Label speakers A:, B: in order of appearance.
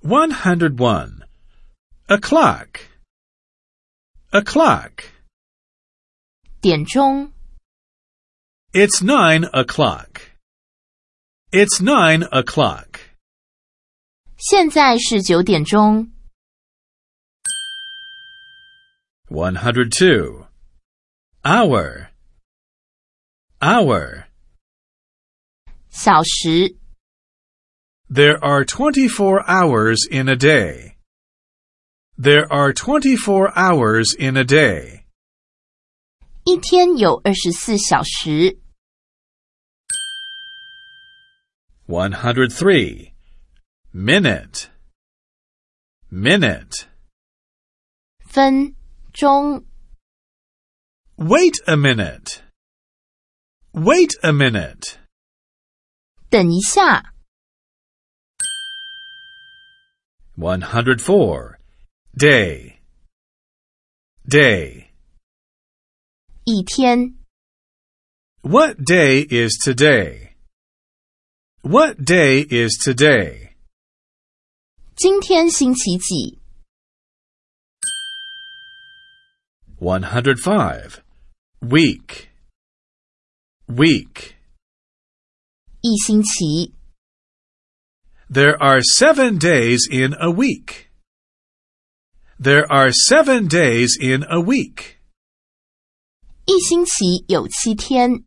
A: 101. O'clock. O'clock.
B: 点钟
A: It's 9 o'clock. It's 9 o'clock.
B: 现在是9点钟
A: 102. Hour. Hour.
B: 小时
A: There are 24 hours in a day. There are 24 hours in a day.
B: 一天有24小时
A: 103. Minute. Minute.
B: 分钟
A: Wait a minute. Wait a minute.
B: 等一下
A: 104. Day. Day.
B: 一天
A: What day is today? What day is today?
B: 今天星期几
A: 105. Week. Week.
B: 一星期
A: There are 7 days in a week. There are 7 days in a week.
B: 一星期有7天